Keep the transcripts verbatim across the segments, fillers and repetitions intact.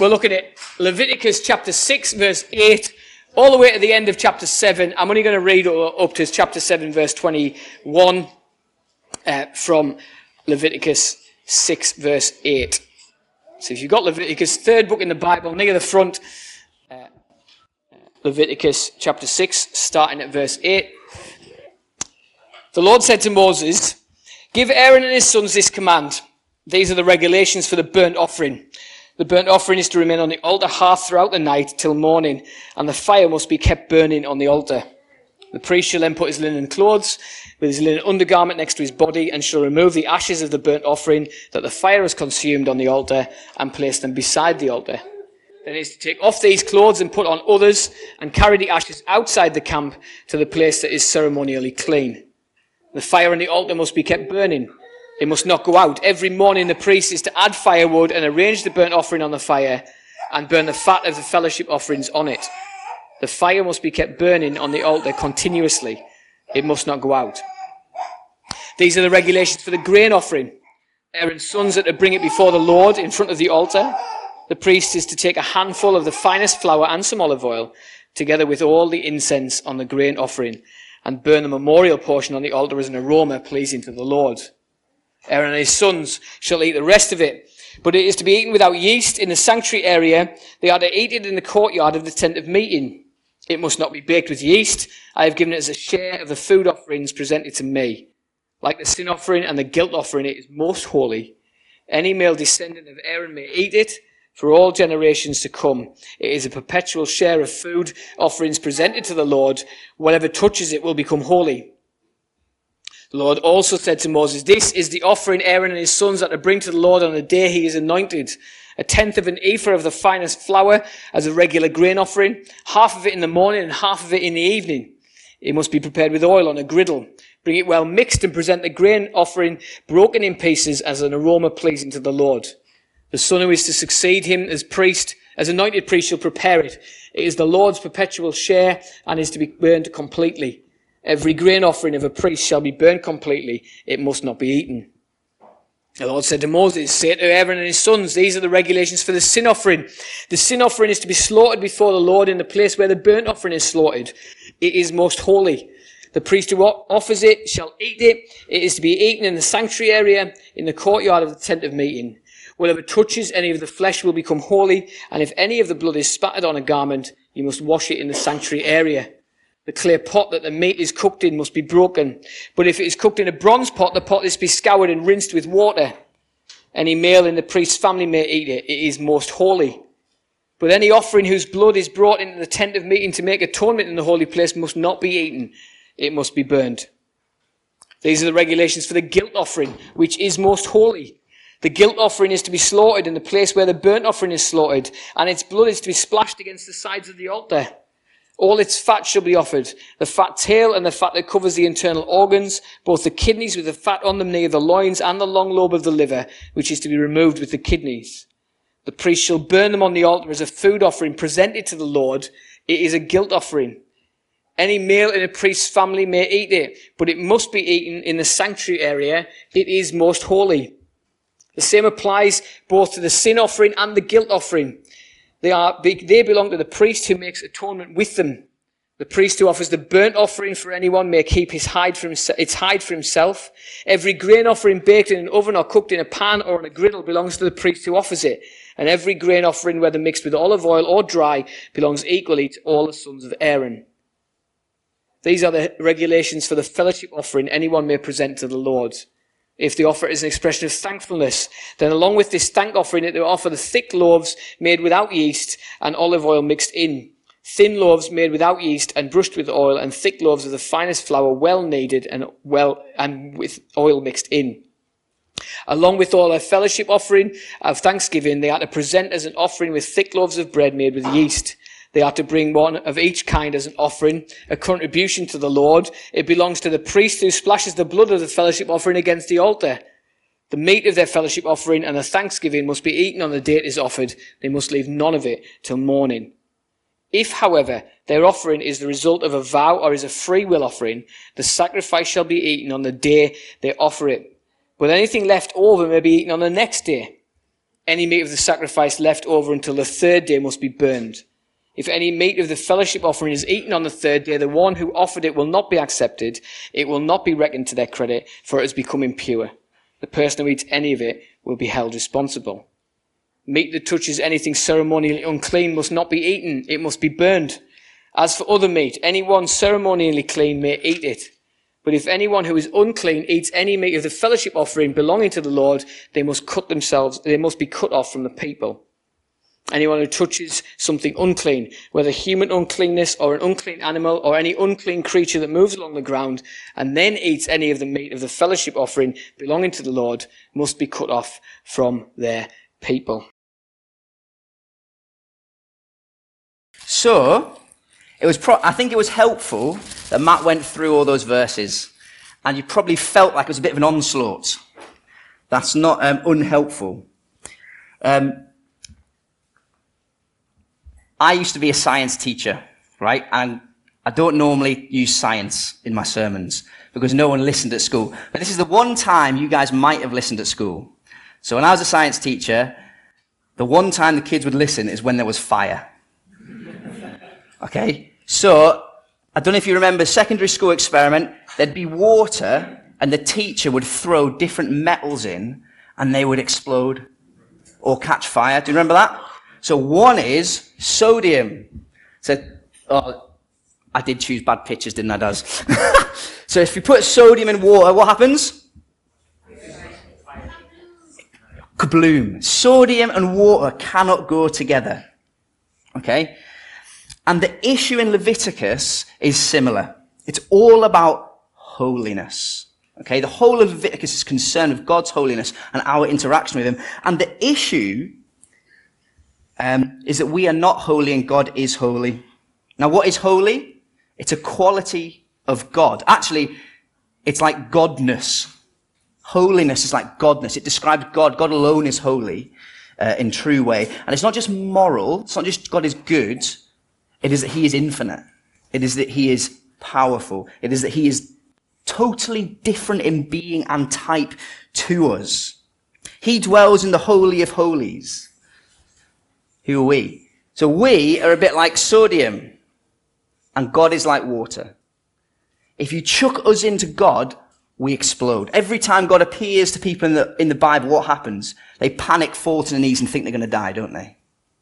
we're looking at Leviticus chapter six, verse eight, all the way to the end of chapter seven. I'm only going to read up to chapter seven, verse twenty-one, uh, from Leviticus six, verse eight. So if you've got Leviticus, third book in the Bible, near the front, uh, Leviticus chapter six, starting at verse eight. The Lord said to Moses, "Give Aaron and his sons this command. These are the regulations for the burnt offering. The burnt offering is to remain on the altar hearth throughout the night till morning, and the fire must be kept burning on the altar. The priest shall then put his linen clothes with his linen undergarment next to his body, and shall remove the ashes of the burnt offering that the fire has consumed on the altar, and place them beside the altar. Then he is to take off these clothes and put on others, and carry the ashes outside the camp to the place that is ceremonially clean. The fire on the altar must be kept burning. It must not go out. Every morning the priest is to add firewood and arrange the burnt offering on the fire, and burn the fat of the fellowship offerings on it. The fire must be kept burning on the altar continuously. It must not go out. These are the regulations for the grain offering. Aaron's sons are to bring it before the Lord in front of the altar. The priest is to take a handful of the finest flour and some olive oil, together with all the incense on the grain offering, and burn the memorial portion on the altar as an aroma pleasing to the Lord. Aaron and his sons shall eat the rest of it, but it is to be eaten without yeast in the sanctuary area. They are to eat it in the courtyard of the tent of meeting. It must not be baked with yeast. I have given it as a share of the food offerings presented to me. Like the sin offering and the guilt offering, it is most holy. Any male descendant of Aaron may eat it for all generations to come. It is a perpetual share of food offerings presented to the Lord. Whatever touches it will become holy." The Lord also said to Moses, "This is the offering Aaron and his sons are to bring to the Lord on the day he is anointed. A tenth of an ephah of the finest flour as a regular grain offering, half of it in the morning and half of it in the evening. It must be prepared with oil on a griddle. Bring it well mixed and present the grain offering broken in pieces as an aroma pleasing to the Lord. The son who is to succeed him as priest, as anointed priest, shall prepare it. It is the Lord's perpetual share and is to be burned completely. Every grain offering of a priest shall be burned completely. It must not be eaten." The Lord said to Moses, "Say to Aaron and his sons, these are the regulations for the sin offering. The sin offering is to be slaughtered before the Lord in the place where the burnt offering is slaughtered. It is most holy. The priest who offers it shall eat it. It is to be eaten in the sanctuary area in the courtyard of the tent of meeting. Whatever touches any of the flesh will become holy, and if any of the blood is spattered on a garment, you must wash it in the sanctuary area. The clay pot that the meat is cooked in must be broken. But if it is cooked in a bronze pot, the pot is to be scoured and rinsed with water. Any male in the priest's family may eat it. It is most holy. But any offering whose blood is brought into the tent of meeting to make atonement in the holy place must not be eaten. It must be burned. These are the regulations for the guilt offering, which is most holy. The guilt offering is to be slaughtered in the place where the burnt offering is slaughtered, and its blood is to be splashed against the sides of the altar. All its fat shall be offered, the fat tail and the fat that covers the internal organs, both the kidneys with the fat on them near the loins and the long lobe of the liver, which is to be removed with the kidneys. The priest shall burn them on the altar as a food offering presented to the Lord. It is a guilt offering. Any male in a priest's family may eat it, but it must be eaten in the sanctuary area. It is most holy. The same applies both to the sin offering and the guilt offering. They are, they belong to the priest who makes atonement with them. The priest who offers the burnt offering for anyone may keep his hide for himself, its hide for himself. Every grain offering baked in an oven or cooked in a pan or on a griddle belongs to the priest who offers it. And every grain offering, whether mixed with olive oil or dry, belongs equally to all the sons of Aaron. These are the regulations for the fellowship offering anyone may present to the Lord. If the offer is an expression of thankfulness, then along with this thank offering, they offer the thick loaves made without yeast and olive oil mixed in, thin loaves made without yeast and brushed with oil, and thick loaves of the finest flour, well kneaded and well and with oil mixed in. Along with all their fellowship offering of thanksgiving, they are to present as an offering with thick loaves of bread made with yeast. They are to bring one of each kind as an offering, a contribution to the Lord. It belongs to the priest who splashes the blood of the fellowship offering against the altar. The meat of their fellowship offering and the thanksgiving must be eaten on the day it is offered. They must leave none of it till morning. If, however, their offering is the result of a vow or is a free will offering, the sacrifice shall be eaten on the day they offer it. But anything left over may be eaten on the next day. Any meat of the sacrifice left over until the third day must be burned. If any meat of the fellowship offering is eaten on the third day, the one who offered it will not be accepted. It will not be reckoned to their credit, for it has become impure. The person who eats any of it will be held responsible. Meat that touches anything ceremonially unclean must not be eaten. It must be burned. As for other meat, anyone ceremonially clean may eat it. But if anyone who is unclean eats any meat of the fellowship offering belonging to the Lord, they must cut themselves, they must be cut off from the people. Anyone who touches something unclean, whether human uncleanness or an unclean animal or any unclean creature that moves along the ground, and then eats any of the meat of the fellowship offering belonging to the Lord, must be cut off from their people. So, it was. Pro- I think it was helpful that Matt went through all those verses, and you probably felt like it was a bit of an onslaught. That's not um, unhelpful. Um, I used to be a science teacher, right? And I don't normally use science in my sermons because no one listened at school. But this is the one time you guys might have listened at school. So when I was a science teacher, the one time the kids would listen is when there was fire. Okay? So, I don't know if you remember secondary school experiment, there'd be water and the teacher would throw different metals in and they would explode or catch fire. Do you remember that? So one is sodium. So, oh, I did choose bad pictures, didn't I, Daz? So if you put sodium in water, what happens? Kabloom. Sodium and water cannot go together. Okay? And the issue in Leviticus is similar. It's all about holiness. Okay? The whole of Leviticus is concerned with God's holiness and our interaction with him. And the issue um, is that we are not holy and God is holy. Now, what is holy? It's a quality of God. Actually, it's like godness. Holiness is like godness. It describes God. God alone is holy uh, in true way. And it's not just moral. It's not just God is good. It is that he is infinite. It is that he is powerful. It is that he is totally different in being and type to us. He dwells in the Holy of Holies. Who are we? So we are a bit like sodium, and God is like water. If you chuck us into God, we explode. Every time God appears to people in the, in the Bible, what happens? They panic, fall to their knees, and think they're going to die, don't they?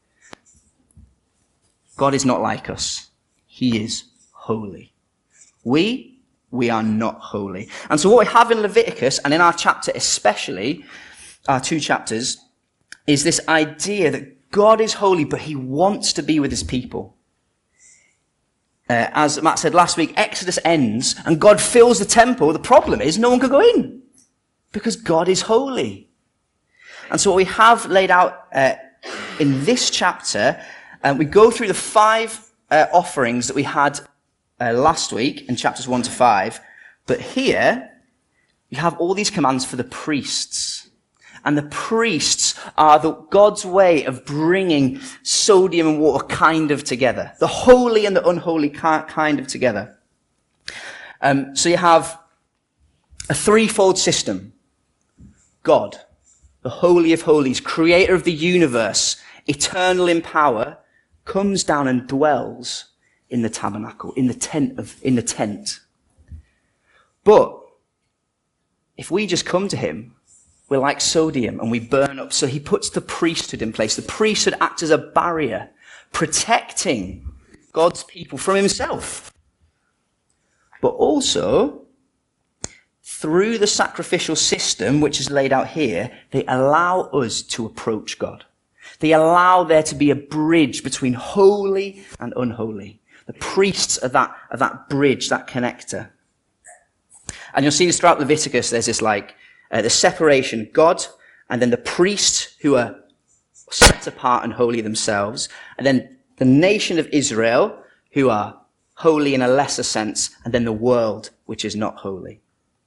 God is not like us. He is holy. We, we are not holy. And so what we have in Leviticus, and in our chapter especially, our two chapters, is this idea that God is holy, but he wants to be with his people. Uh, as Matt said last week, Exodus ends, and God fills the temple. The problem is no one could go in, because God is holy. And so what we have laid out uh, in this chapter, and we go through the five uh, offerings that we had uh, last week in chapters one to five. But here, you have all these commands for the priests. And the priests are the, God's way of bringing sodium and water kind of together. The holy and the unholy kind of together. Um, so you have a threefold system. God, the Holy of Holies, creator of the universe, eternal in power, comes down and dwells in the tabernacle, in the tent of, in the tent. But if we just come to him, we're like sodium and we burn up. So he puts the priesthood in place. The priesthood acts as a barrier, protecting God's people from himself. But also, through the sacrificial system, which is laid out here, they allow us to approach God. They allow there to be a bridge between holy and unholy. The priests are that, are that bridge, that connector. And you'll see this throughout Leviticus. There's this like, uh, the separation, God, and then the priests who are set apart and holy themselves, and then the nation of Israel who are holy in a lesser sense, and then the world which is not holy.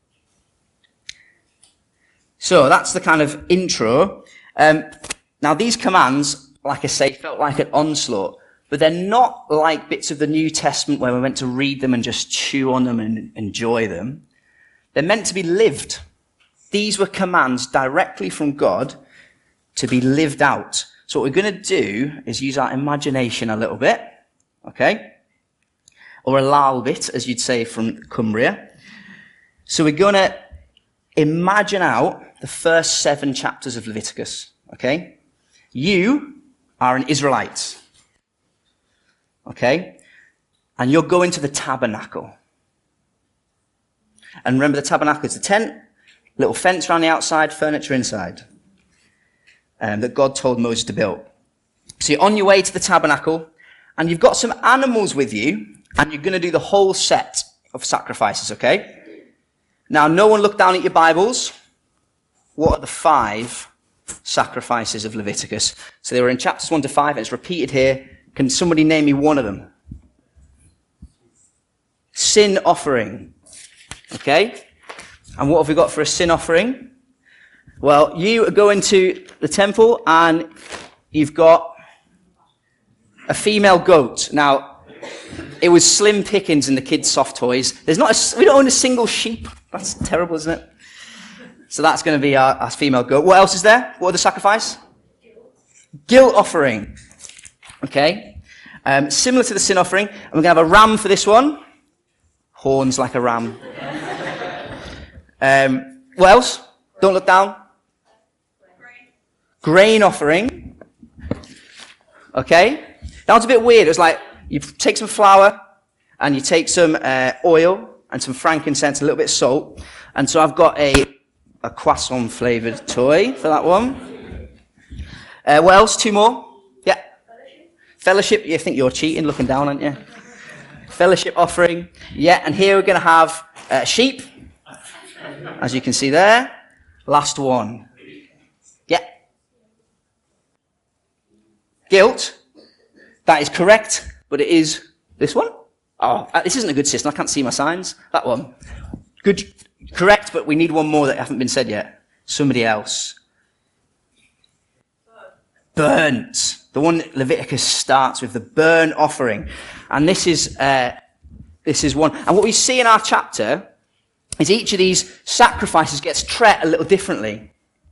So that's the kind of intro. Um, now these commands, like I say, felt like an onslaught, but they're not like bits of the New Testament where we're meant to read them and just chew on them and enjoy them. They're meant to be lived. These were commands directly from God to be lived out. So what we're going to do is use our imagination a little bit, okay? Or a little bit, as you'd say from Cumbria. So we're going to imagine out the first seven chapters of Leviticus, okay? You are an Israelite, okay? And you're going to the tabernacle. And remember, the tabernacle is the tent, little fence around the outside, furniture inside, um, that God told Moses to build. So you're on your way to the tabernacle, and you've got some animals with you, and you're going to do the whole set of sacrifices, okay? Now, no one look down at your Bibles. What are the five sacrifices of Leviticus? So they were in chapters one to five, and it's repeated here. Can somebody name me one of them? Sin offering. Okay? And what have we got for a sin offering? Well, you are going to the temple, and you've got a female goat. Now, it was slim pickings in the kids' soft toys. There's not a, we don't own a single sheep. That's terrible, isn't it? So that's going to be our, our female goat. What else is there? What other sacrifice? Guilt, Guilt offering. Okay. Um, similar to the sin offering. And we're going to have a ram for this one. Horns like a ram. um, what else? Don't look down. Grain. Grain offering. Okay. That was a bit weird. It was like, you take some flour, and you take some uh, oil, and some frankincense, a little bit of salt. And so I've got a, a croissant-flavoured toy for that one. Uh, what else? Two more? Yeah. Fellowship. Fellowship. You think you're cheating, looking down, aren't you? Fellowship offering. Yeah, and here we're going to have uh, sheep, as you can see there. Last one. Yeah. Guilt. That is correct. But it is this one. Oh, this isn't a good system. I can't see my signs. That one. Good, correct, but we need one more that hasn't been said yet. Somebody else. Burnt. The one that Leviticus starts with, the burnt offering. And this is, uh, this is one. And what we see in our chapter is each of these sacrifices gets treated a little differently.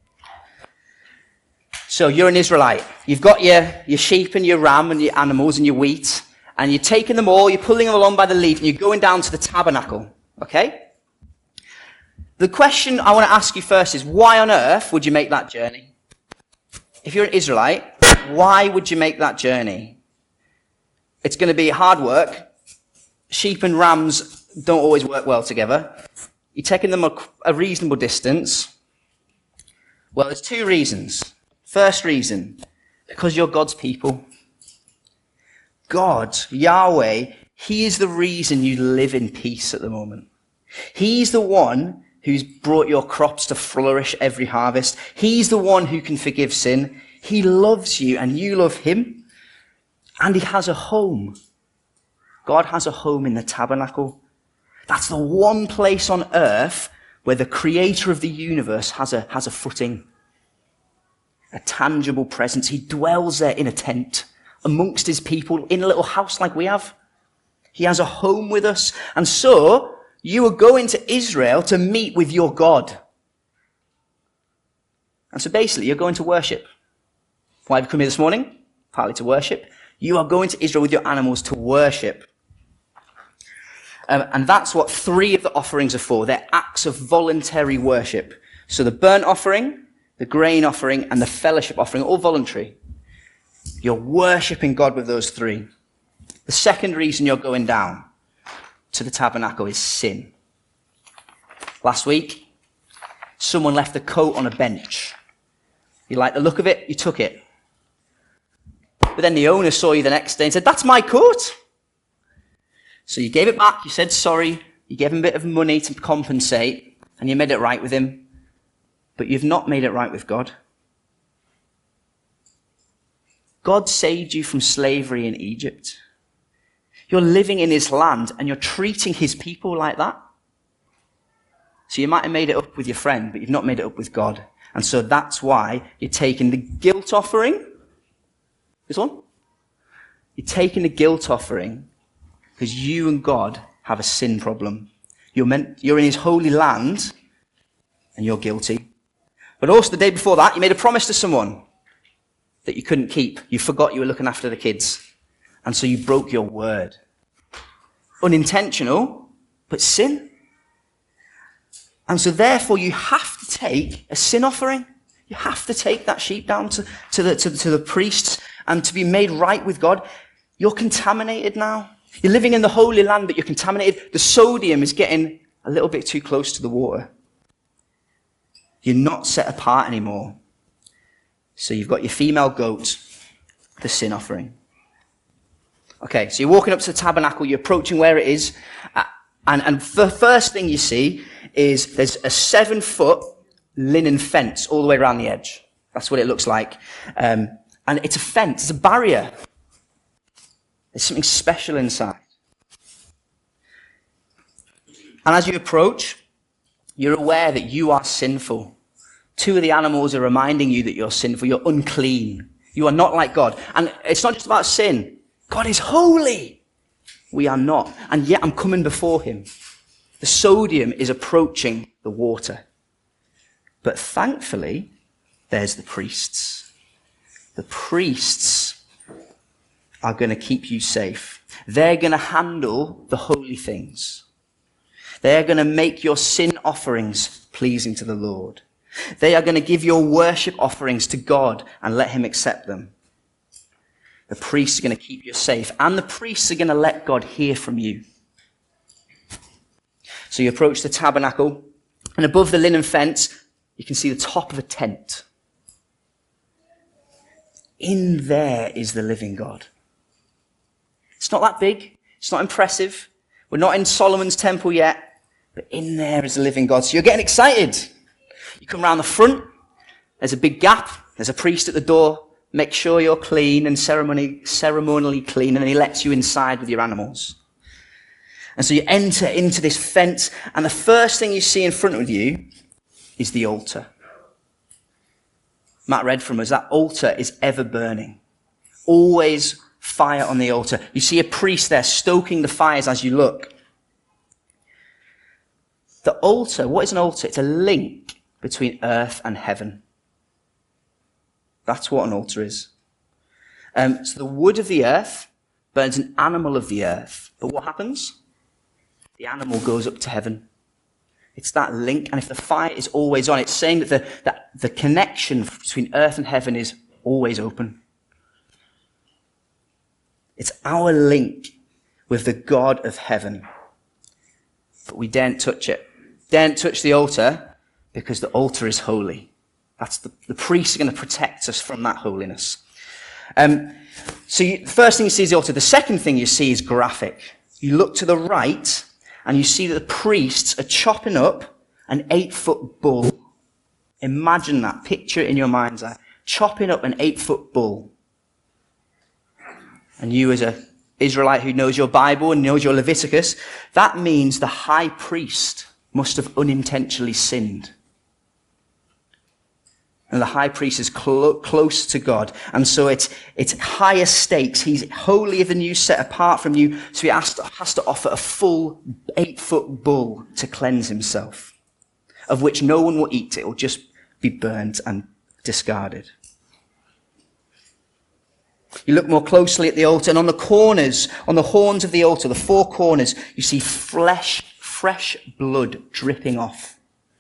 So you're an Israelite. You've got your, your sheep and your ram and your animals and your wheat. And you're taking them all, you're pulling them along by the leaf, and you're going down to the tabernacle. Okay? The question I want to ask you first is, why on earth would you make that journey? If you're an Israelite, why would you make that journey? It's going to be hard work. Sheep and rams don't always work well together. You're taking them a, a reasonable distance. Well, there's two reasons. First reason, because you're God's people. God, Yahweh, He is the reason you live in peace at the moment. He's the one who's brought your crops to flourish every harvest. He's the one who can forgive sin. He loves you and you love Him. And He has a home. God has a home in the tabernacle. That's the one place on earth where the creator of the universe has a, has a footing. A tangible presence. He dwells there in a tent amongst His people in a little house like we have. He has a home with us. And so, you are going to Israel to meet with your God. And so basically, you're going to worship. Why have you come here this morning? Partly to worship. You are going to Israel with your animals to worship. Um, and that's what three of the offerings are for. They're acts of voluntary worship. So the burnt offering, the grain offering, and the fellowship offering, all voluntary. You're worshipping God with those three. The second reason you're going down to the tabernacle is sin. Last week, someone left a coat on a bench. You liked the look of it, you took it. But then the owner saw you the next day and said, "That's my coat." So you gave it back, you said sorry, you gave him a bit of money to compensate, and you made it right with him. But you've not made it right with God. God saved you from slavery in Egypt. You're living in His land and you're treating His people like that. So you might have made it up with your friend, but you've not made it up with God. And so that's why you're taking the guilt offering. This one? You're taking the guilt offering because you and God have a sin problem. You're meant, you're in His holy land and you're guilty. But also the day before that, you made a promise to someone. that you couldn't keep. You forgot you were looking after the kids. And so you broke your word. Unintentional, but sin. And so therefore you have to take a sin offering. You have to take that sheep down to, to, the, to, to the priests and to be made right with God. You're contaminated now. You're living in the Holy Land, but you're contaminated. The sodium is getting a little bit too close to the water. You're not set apart anymore. So you've got your female goat, the sin offering. Okay, so you're walking up to the tabernacle, you're approaching where it is, uh, and, and the first thing you see is there's a seven foot linen fence all the way around the edge. That's what it looks like. Um, and it's a fence, it's a barrier. There's something special inside. And as you approach, you're aware that you are sinful. Two of the animals are reminding you that you're sinful. You're unclean. You are not like God. And it's not just about sin. God is holy. We are not. And yet I'm coming before him. The sodium is approaching the water. But thankfully, there's the priests. The priests are going to keep you safe. They're going to handle the holy things. They're going to make your sin offerings pleasing to the Lord. They are going to give your worship offerings to God and let him accept them. The priests are going to keep you safe, and the priests are going to let God hear from you. So you approach the tabernacle, and above the linen fence, you can see the top of a tent. In there is the living God. It's not that big. It's not impressive. We're not in Solomon's temple yet. But in there is the living God. So you're getting excited. You come round the front. There's a big gap. There's a priest at the door. Make sure you're clean and ceremony, ceremonially clean. And then he lets you inside with your animals. And so you enter into this fence. And the first thing you see in front of you is the altar. Matt read from us. That altar is ever burning. Always fire on the altar. You see a priest there stoking the fires as you look. The altar, what is an altar? It's a link between earth and heaven. That's what an altar is. Um, so the wood of the earth burns an animal of the earth. But what happens? The animal goes up to heaven. It's that link. And if the fire is always on, it's saying that the, that the connection between earth and heaven is always open. It's our link with the God of heaven. But we daren't touch it. Daren't touch the altar because the altar is holy. That's the, the priests are going to protect us from that holiness. Um, so you, the first thing you see is the altar. The second thing you see is graphic. You look to the right and you see that the priests are chopping up an eight-foot bull. Imagine that. Picture it in your mind's eye. Chopping up an eight-foot bull. And you as a Israelite who knows your Bible and knows your Leviticus, that means the high priest must have unintentionally sinned. And the high priest is clo- close to God. And so it's, it's higher stakes. He's holier than you, set apart from you. So he has to, has to offer a full eight-foot bull to cleanse himself, of which no one will eat. It will just be burnt and discarded. You look more closely at the altar, and on the corners, on the horns of the altar, the four corners, you see flesh, fresh blood dripping off.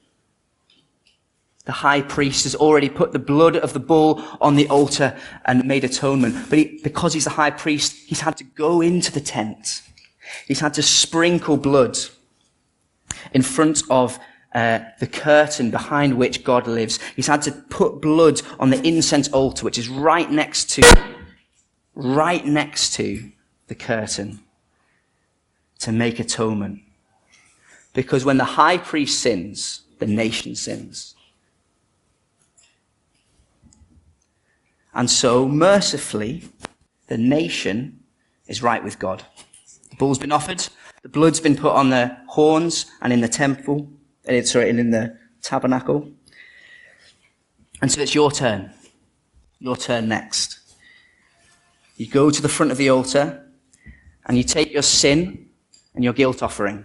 The high priest has already put the blood of the bull on the altar and made atonement. But he, because he's the high priest, he's had to go into the tent. He's had to sprinkle blood in front of uh, the curtain behind which God lives. He's had to put blood on the incense altar, which is right next to right next to the curtain, to make atonement. Because when the high priest sins, the nation sins. And so, mercifully, the nation is right with God. The bull's been offered, the blood's been put on the horns and in the temple, and sorry, and in the tabernacle. And so it's your turn. Your turn next. You go to the front of the altar and you take your sin and your guilt offering.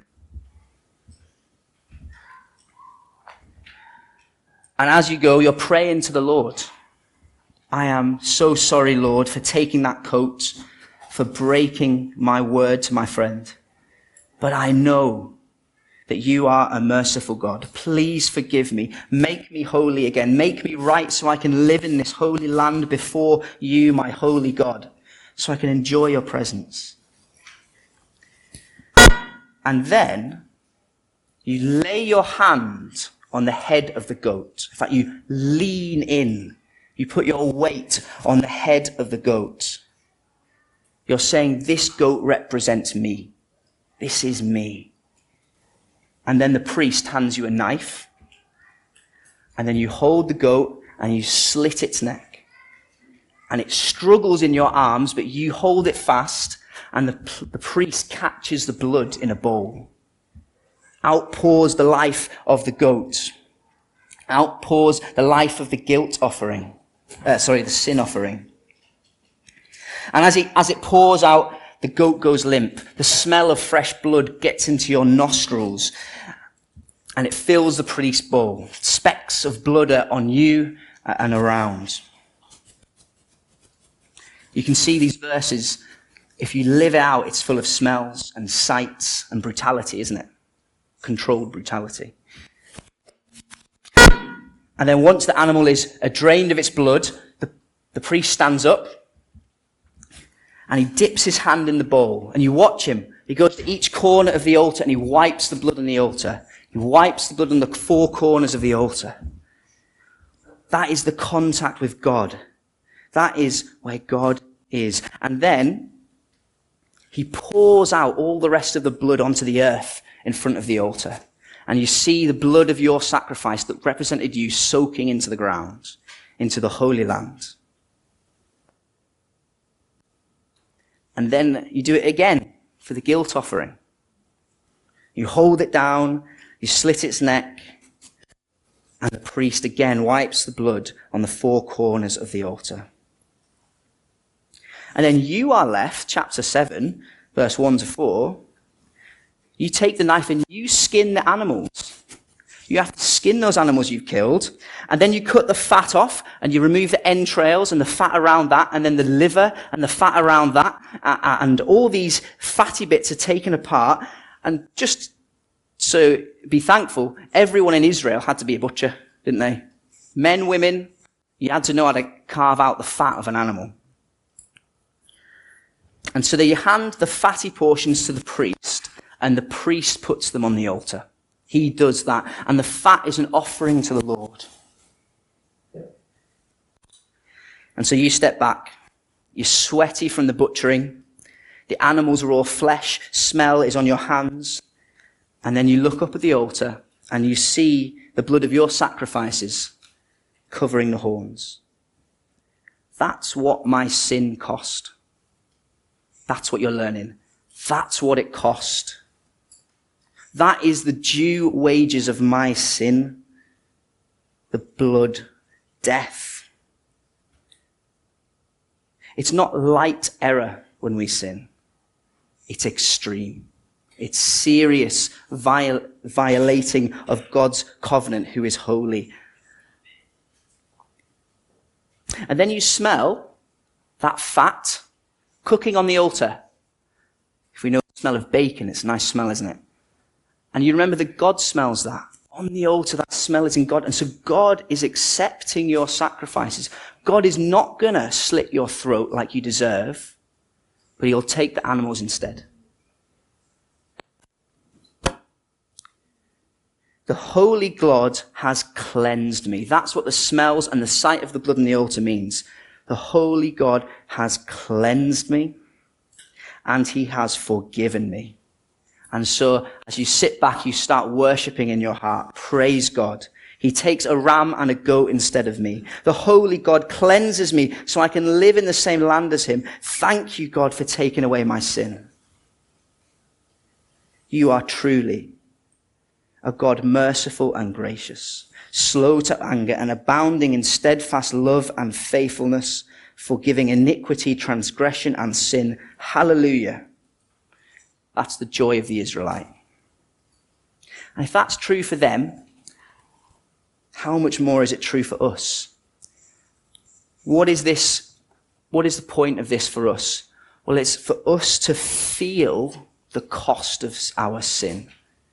And as you go, you're praying to the Lord. I am so sorry, Lord, for taking that coat, for breaking my word to my friend. But I know that you are a merciful God. Please forgive me. Make me holy again. Make me right so I can live in this holy land before you, my holy God, so I can enjoy your presence. And then you lay your hand on the head of the goat. In fact, you lean in. You put your weight on the head of the goat. You're saying, this goat represents me. This is me. And then the priest hands you a knife. And then you hold the goat and you slit its neck. And it struggles in your arms, but you hold it fast. And the, the priest catches the blood in a bowl. Outpours the life of the goat. Outpours the life of the guilt offering. Uh, sorry, the sin offering. And as it, as it pours out, the goat goes limp. The smell of fresh blood gets into your nostrils. And it fills the priest's bowl. Specks of blood are on you and around. You can see these verses. If you live it out, it's full of smells and sights and brutality, isn't it? Controlled brutality. And then once the animal is drained of its blood, the, the priest stands up and he dips his hand in the bowl. And you watch him. He goes to each corner of the altar and he wipes the blood on the altar. He wipes the blood on the four corners of the altar. That is the contact with God. That is where God is. And then he pours out all the rest of the blood onto the earth in front of the altar. And you see the blood of your sacrifice that represented you soaking into the ground, into the Holy Land. And then you do it again for the guilt offering. You hold it down, you slit its neck, and the priest again wipes the blood on the four corners of the altar. And then you are left, chapter seven, verse one to four, you take the knife and you skin the animals. You have to skin those animals you've killed, and then you cut the fat off, and you remove the entrails and the fat around that, and then the liver and the fat around that, and all these fatty bits are taken apart. And just so be thankful, everyone in Israel had to be a butcher, didn't they? Men, women, you had to know how to carve out the fat of an animal. And so then you hand the fatty portions to the priest, and the priest puts them on the altar. He does that. And the fat is an offering to the Lord. And so you step back. You're sweaty from the butchering. The animals are all flesh. Smell is on your hands. And then you look up at the altar and you see the blood of your sacrifices covering the horns. That's what my sin cost. That's what you're learning. That's what it cost. That is the due wages of my sin. The blood, death. It's not light error when we sin. It's extreme. It's serious viol- violating of God's covenant, who is holy. And then you smell that fat cooking on the altar. If we know the smell of bacon, it's a nice smell, isn't it? And you remember that God smells that. On the altar, that smell is in God. And so God is accepting your sacrifices. God is not going to slit your throat like you deserve, but he'll take the animals instead. The holy God has cleansed me. That's what the smells and the sight of the blood on the altar means. The holy God has cleansed me, and he has forgiven me. And so, as you sit back, you start worshipping in your heart. Praise God. He takes a ram and a goat instead of me. The holy God cleanses me so I can live in the same land as him. Thank you, God, for taking away my sin. You are truly a God merciful and gracious, slow to anger and abounding in steadfast love and faithfulness, forgiving iniquity, transgression, and sin. Hallelujah. That's the joy of the Israelite. And if that's true for them, how much more is it true for us? what is this? What is the point of this for us? Well, it's for us to feel the cost of our sin.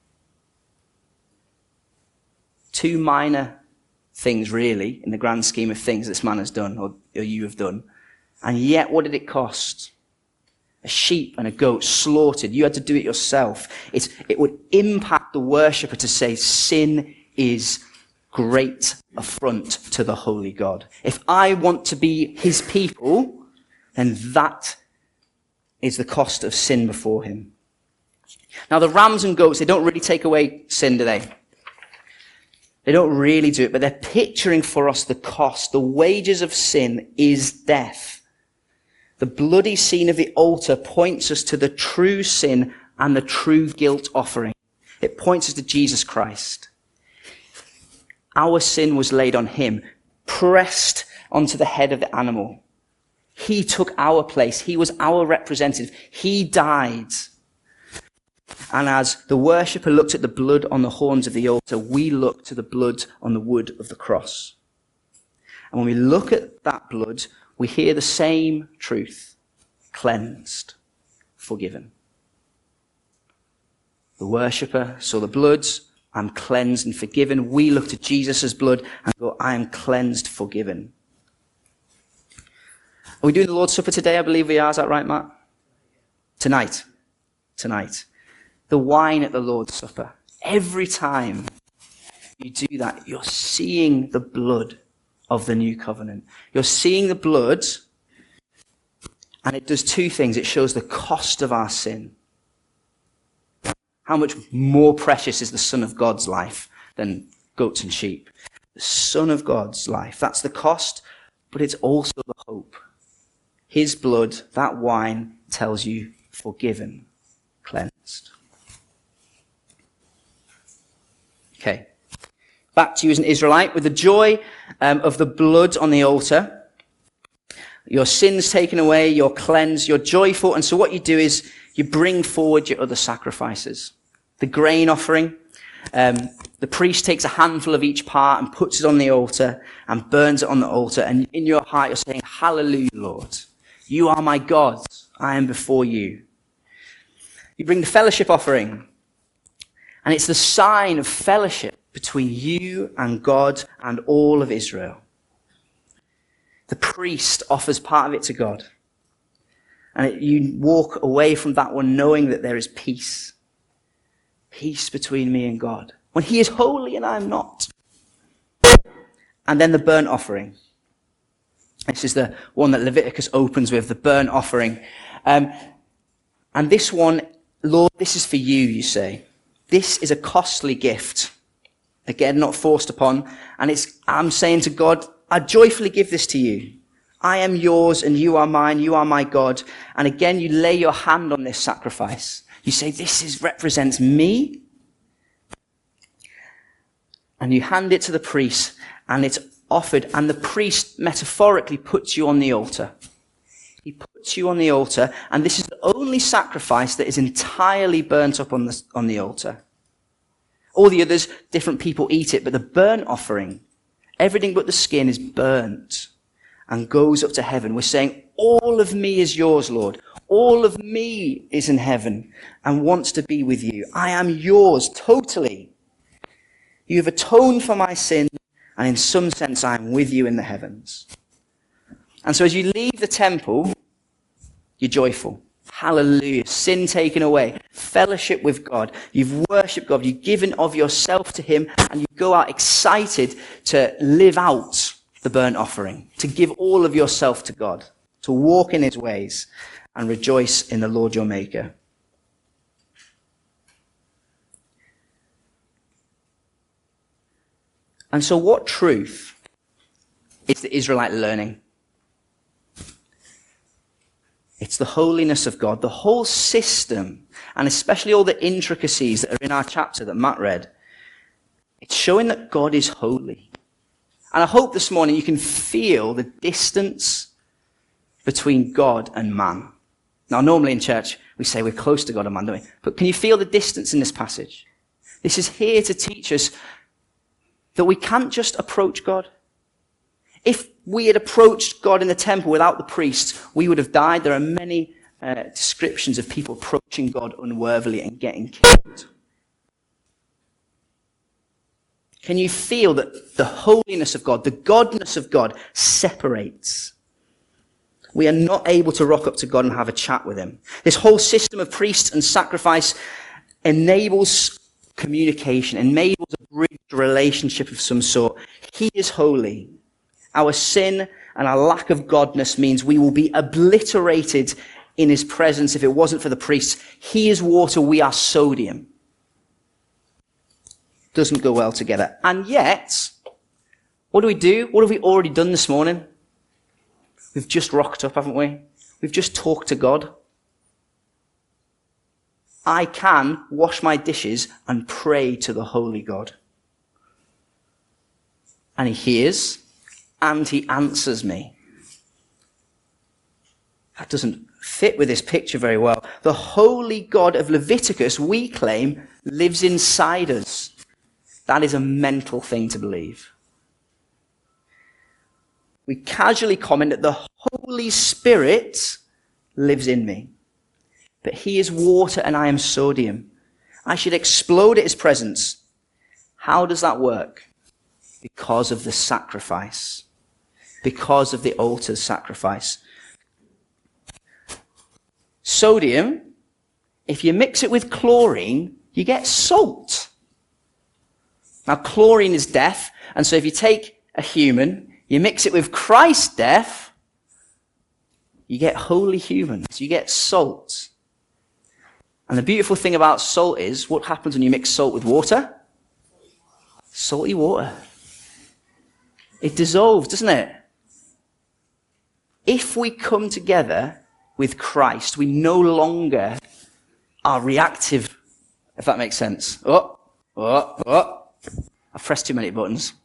Two minor things, really, in the grand scheme of things this man has done, or, or you have done. And yet, what did it cost? A sheep and a goat slaughtered. You had to do it yourself. It's, it would impact the worshipper to say sin is great affront to the holy God. If I want to be his people, then that is the cost of sin before him. Now, the rams and goats, they don't really take away sin, do they? They don't really do it, but they're picturing for us the cost. The wages of sin is death. The bloody scene of the altar points us to the true sin and the true guilt offering. It points us to Jesus Christ. Our sin was laid on him, pressed onto the head of the animal. He took our place. He was our representative. He died. And as the worshipper looked at the blood on the horns of the altar, we look to the blood on the wood of the cross. And when we look at that blood, we hear the same truth: cleansed, forgiven. The worshipper saw the blood, I'm cleansed and forgiven. We look to Jesus' blood and go, I am cleansed, forgiven. Are we doing the Lord's Supper today? I believe we are. Is that right, Matt? Tonight. Tonight. The wine at the Lord's Supper. Every time you do that, you're seeing the blood of the new covenant. You're seeing the blood, and it does two things. It shows the cost of our sin. How much more precious is the Son of God's life than goats and sheep? The Son of God's life. That's the cost, but it's also the hope. His blood, that wine, tells you forgiven, cleansed. Okay. Back to you as an Israelite. With the joy um, of the blood on the altar, your sins taken away, you're cleansed, you're joyful. And so what you do is you bring forward your other sacrifices. The grain offering, um, the priest takes a handful of each part and puts it on the altar and burns it on the altar. And in your heart, you're saying, hallelujah, Lord. You are my God. I am before you. You bring the fellowship offering. And it's the sign of fellowship between you and God and all of Israel. The priest offers part of it to God. And it, you walk away from that one knowing that there is peace. Peace between me and God. When he is holy and I am not. And then the burnt offering. This is the one that Leviticus opens with, the burnt offering. Um, and this one, Lord, this is for you, you say. This is a costly gift. Again, not forced upon. And it's, I'm saying to God, I joyfully give this to you. I am yours and you are mine. You are my God. And again, you lay your hand on this sacrifice. You say, this is, represents me. And you hand it to the priest and it's offered. And the priest metaphorically puts you on the altar. He puts you on the altar. And this is the only sacrifice that is entirely burnt up on the, on the altar. All the others, different people eat it, but the burnt offering, everything but the skin is burnt and goes up to heaven. We're saying, all of me is yours, Lord. All of me is in heaven and wants to be with you. I am yours totally. You have atoned for my sin, and in some sense I am with you in the heavens. And so as you leave the temple, you're joyful. Hallelujah. Sin taken away. Fellowship with God. You've worshipped God. You've given of yourself to him, and you go out excited to live out the burnt offering, to give all of yourself to God, to walk in his ways and rejoice in the Lord your Maker. And so what truth is the Israelite learning? It's the holiness of God, the whole system, and especially all the intricacies that are in our chapter that Matt read. It's showing that God is holy. And I hope this morning you can feel the distance between God and man. Now, normally in church, we say we're close to God and man, don't we? But can you feel the distance in this passage? This is here to teach us that we can't just approach God. If we had approached God in the temple without the priests, we would have died. There are many uh, descriptions of people approaching God unworthily and getting killed. Can you feel that the holiness of God, the godness of God, separates? We are not able to rock up to God and have a chat with him. This whole system of priests and sacrifice enables communication, enables a bridged relationship of some sort. He is holy. Our sin and our lack of godness means we will be obliterated in his presence if it wasn't for the priests. He is water, we are sodium. Doesn't go well together. And yet, what do we do? What have we already done this morning? We've just rocked up, haven't we? We've just talked to God. I can wash my dishes and pray to the holy God. And he hears and he answers me. That doesn't fit with this picture very well. The holy God of Leviticus, we claim, lives inside us. That is a mental thing to believe. We casually comment that the Holy Spirit lives in me. But he is water and I am sodium. I should explode at his presence. How does that work? Because of the sacrifice. Because of the altar's sacrifice. Sodium, if you mix it with chlorine, you get salt. Now, chlorine is death, and so if you take a human, you mix it with Christ's death, you get holy humans, you get salt. And the beautiful thing about salt is, what happens when you mix salt with water? Salty water. It dissolves, doesn't it? If we come together with Christ, we no longer are reactive, if that makes sense. Oh, oh, oh. I've pressed too many buttons.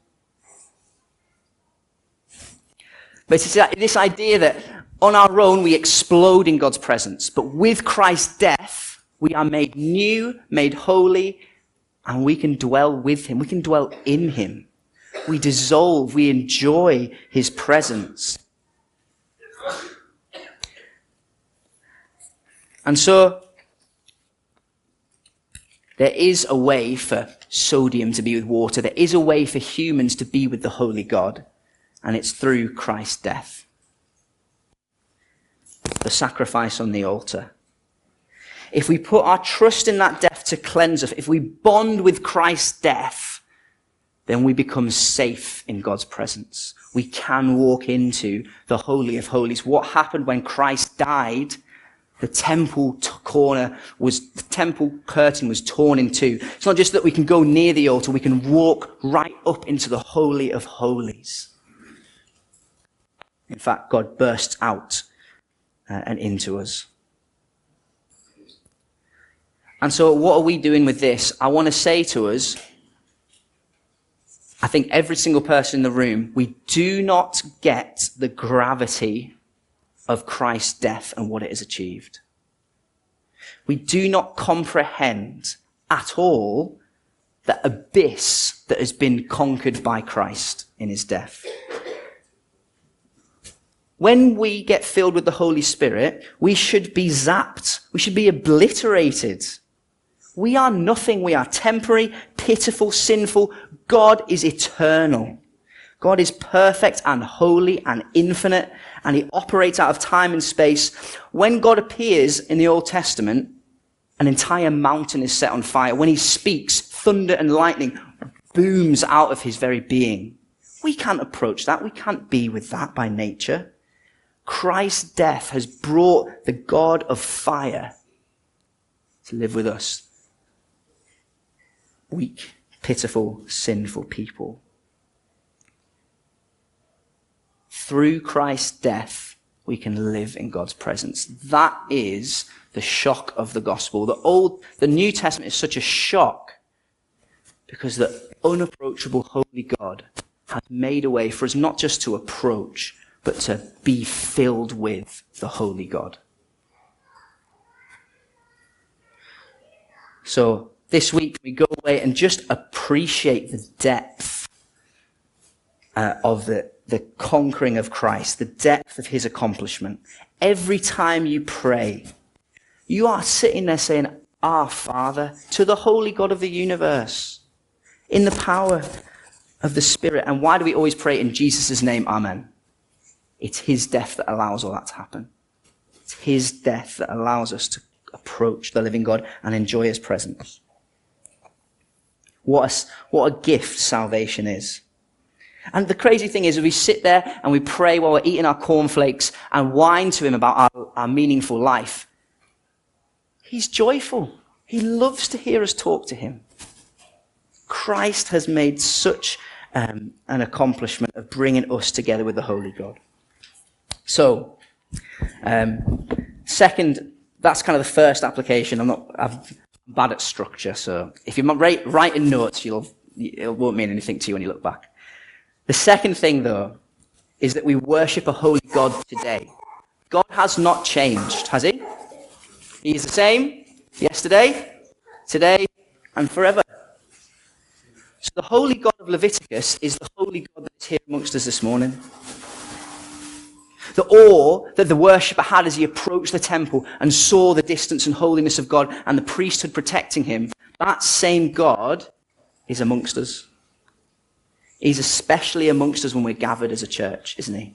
But it's this idea that on our own we explode in God's presence, but with Christ's death, we are made new, made holy, and we can dwell with him. We can dwell in him. We dissolve, we enjoy his presence. And so, there is a way for sodium to be with water. There is a way for humans to be with the holy God. And it's through Christ's death. The sacrifice on the altar. If we put our trust in that death to cleanse us, if we bond with Christ's death, then we become safe in God's presence. We can walk into the Holy of Holies. What happened when Christ died? The temple t- corner was, the temple curtain was torn in two. It's not just that we can go near the altar, we can walk right up into the Holy of Holies. In fact, God bursts out uh, and into us. And so what are we doing with this? I want to say to us, I think every single person in the room, we do not get the gravity of Christ's death and what it has achieved. We do not comprehend at all the abyss that has been conquered by Christ in his death. When we get filled with the Holy Spirit, we should be zapped. We should be obliterated. We are nothing. We are temporary, pitiful, sinful. God is eternal. God is perfect and holy and infinite, and he operates out of time and space. When God appears in the Old Testament, an entire mountain is set on fire. When he speaks, thunder and lightning booms out of his very being. We can't approach that. We can't be with that by nature. Christ's death has brought the God of fire to live with us. Weak, pitiful, sinful people. Through Christ's death, we can live in God's presence. That is the shock of the gospel. The old, the New Testament is such a shock because the unapproachable holy God has made a way for us not just to approach, but to be filled with the holy God. So this week we go away and just appreciate the depth uh, of the the conquering of Christ, the depth of his accomplishment. Every time you pray, you are sitting there saying, Our Father, to the holy God of the universe, in the power of the Spirit. And why do we always pray in Jesus' name? Amen. It's his death that allows all that to happen. It's his death that allows us to approach the living God and enjoy his presence. What a, what a gift salvation is. And the crazy thing is, we sit there and we pray while we're eating our cornflakes and whine to him about our, our meaningful life. He's joyful. He loves to hear us talk to him. Christ has made such um, an accomplishment of bringing us together with the Holy God. So, um, second, that's kind of the first application. I'm not I'm bad at structure, so if you're write, writing notes, you'll it won't mean anything to you when you look back. The second thing, though, is that we worship a holy God today. God has not changed, has he? He is the same yesterday, today, and forever. So the holy God of Leviticus is the holy God that's here amongst us this morning. The awe that the worshipper had as he approached the temple and saw the distance and holiness of God and the priesthood protecting him, that same God is amongst us. He's especially amongst us when we're gathered as a church, isn't he?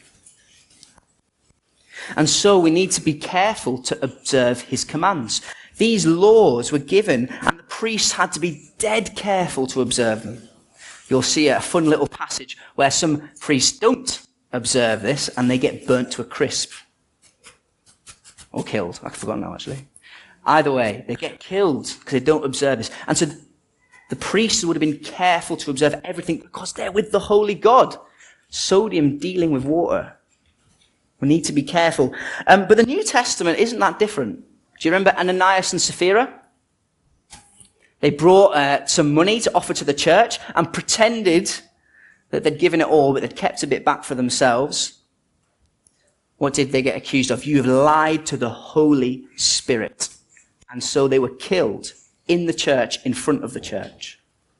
And so we need to be careful to observe his commands. These laws were given, and the priests had to be dead careful to observe them. You'll see a fun little passage where some priests don't observe this, and they get burnt to a crisp. Or killed. I've forgotten now, actually. Either way, they get killed because they don't observe this. And so the priests would have been careful to observe everything because they're with the holy God. Sodium dealing with water. We need to be careful. Um, but the New Testament isn't that different. Do you remember Ananias and Sapphira? They brought uh, some money to offer to the church and pretended that they'd given it all, but they'd kept a bit back for themselves. What did they get accused of? You have lied to the Holy Spirit. And so they were killed in the church, in front of the church.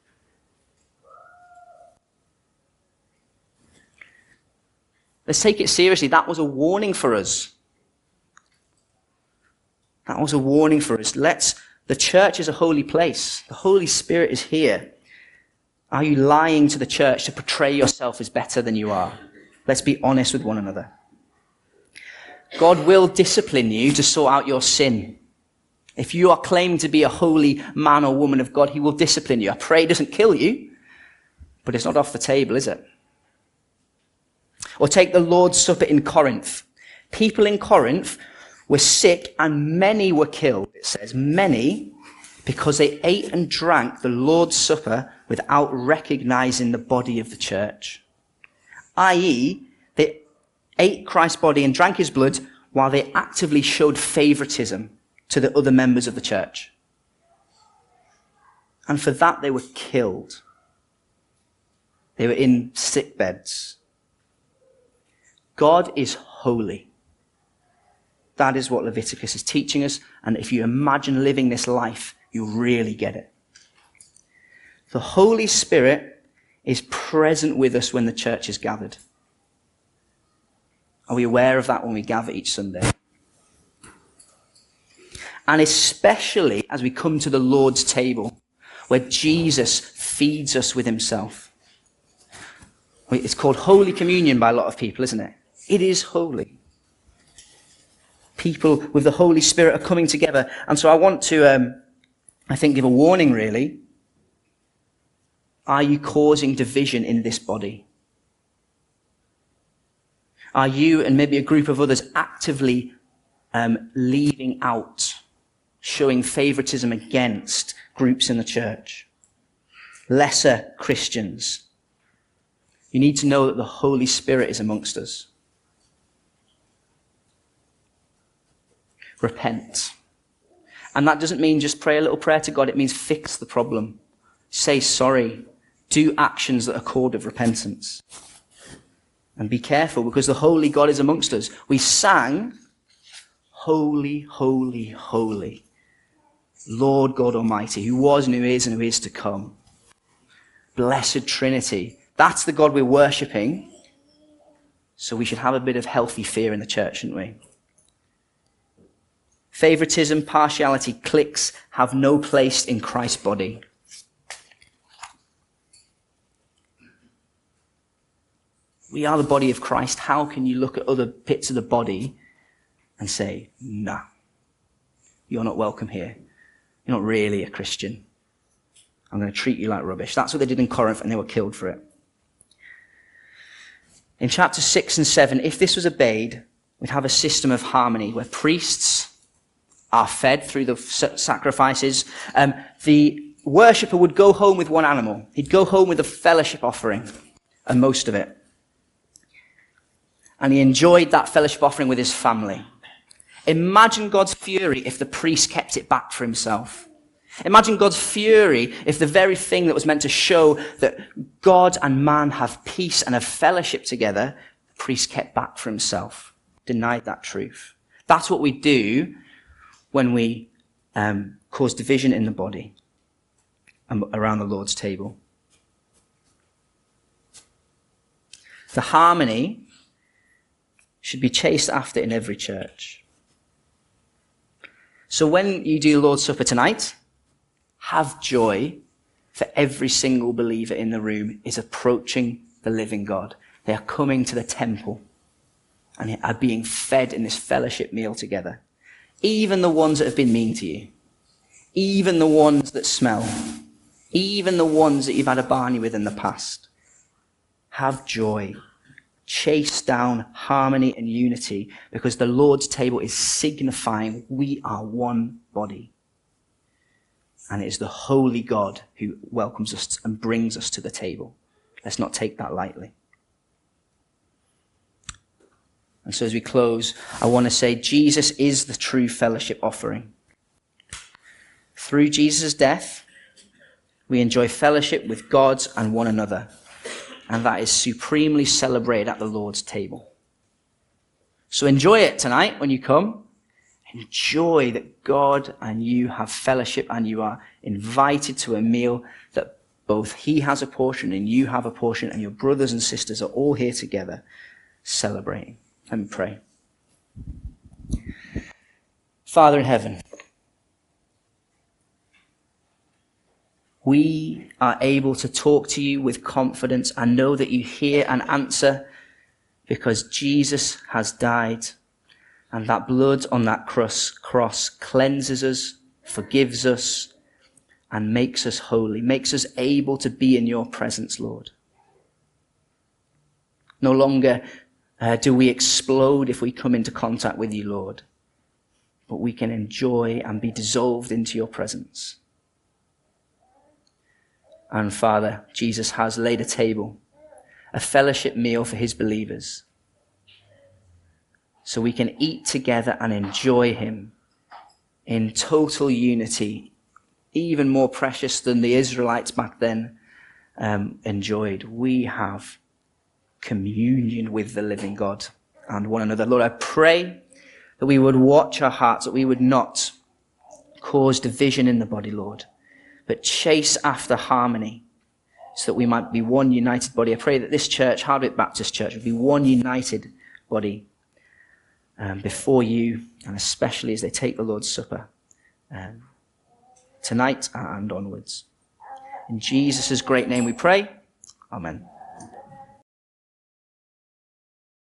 Let's take it seriously. That was a warning for us. That was a warning for us. Let's, the church is a holy place. The Holy Spirit is here. Are you lying to the church to portray yourself as better than you are? Let's be honest with one another. God will discipline you to sort out your sin. If you are claiming to be a holy man or woman of God, he will discipline you. I pray it doesn't kill you, but it's not off the table, is it? Or take the Lord's Supper in Corinth. People in Corinth were sick and many were killed, it says. Many, because they ate and drank the Lord's Supper without recognizing the body of the church. that is, they ate Christ's body and drank his blood while they actively showed favoritism to the other members of the church. And for that they were killed. They were in sick beds. God is holy. That is what Leviticus is teaching us. And if you imagine living this life, you really get it. The Holy Spirit is present with us when the church is gathered. Are we aware of that when we gather each Sunday? And especially as we come to the Lord's table, where Jesus feeds us with himself. It's called Holy Communion by a lot of people, isn't it? It is holy. People with the Holy Spirit are coming together. And so I want to, um, I think, give a warning, really. Are you causing division in this body? Are you and maybe a group of others actively um, leaving out, showing favoritism against groups in the church? Lesser Christians. You need to know that the Holy Spirit is amongst us. Repent. And that doesn't mean just pray a little prayer to God. It means fix the problem. Say sorry. Do actions that are called of repentance. And be careful, because the holy God is amongst us. We sang, Holy, holy, holy, Lord God Almighty, who was and who is and who is to come. Blessed Trinity. That's the God we're worshipping. So we should have a bit of healthy fear in the church, shouldn't we? Favoritism, partiality, cliques have no place in Christ's body. We are the body of Christ. How can you look at other bits of the body and say, nah, you're not welcome here. You're not really a Christian. I'm going to treat you like rubbish. That's what they did in Corinth, and they were killed for it. In chapter six and seven, if this was obeyed, we'd have a system of harmony where priests are fed through the sacrifices. Um, the worshipper would go home with one animal. He'd go home with a fellowship offering, and most of it. And he enjoyed that fellowship offering with his family. Imagine God's fury if the priest kept it back for himself. Imagine God's fury if the very thing that was meant to show that God and man have peace and have fellowship together, the priest kept back for himself, denied that truth. That's what we do when we um, cause division in the body and around the Lord's table. The harmony should be chased after in every church. So when you do Lord's Supper tonight, have joy, for every single believer in the room is approaching the living God. They are coming to the temple and are being fed in this fellowship meal together. Even the ones that have been mean to you. Even the ones that smell. Even the ones that you've had a barney with in the past. Have joy. Chase down harmony and unity, because the Lord's table is signifying we are one body. And it is the holy God who welcomes us and brings us to the table. Let's not take that lightly. And so as we close, I want to say Jesus is the true fellowship offering. Through Jesus' death, we enjoy fellowship with God and one another. And that is supremely celebrated at the Lord's table. So enjoy it tonight when you come. Enjoy that God and you have fellowship and you are invited to a meal that both he has a portion and you have a portion, and your brothers and sisters are all here together celebrating. Let me pray. Father in heaven, we are able to talk to you with confidence and know that you hear and answer because Jesus has died, and that blood on that cross, cross cleanses us, forgives us, and makes us holy, makes us able to be in your presence, Lord. No longer uh, do we explode if we come into contact with you, Lord, but we can enjoy and be dissolved into your presence. And Father, Jesus has laid a table, a fellowship meal for his believers, so we can eat together and enjoy him in total unity, even more precious than the Israelites back then um, enjoyed. We have communion with the living God and one another. Lord, I pray that we would watch our hearts, that we would not cause division in the body, Lord, but chase after harmony so that we might be one united body. I pray that this church, Hardwick Baptist Church, would be one united body um, before you, and especially as they take the Lord's Supper um, tonight and onwards. In Jesus' great name we pray. Amen.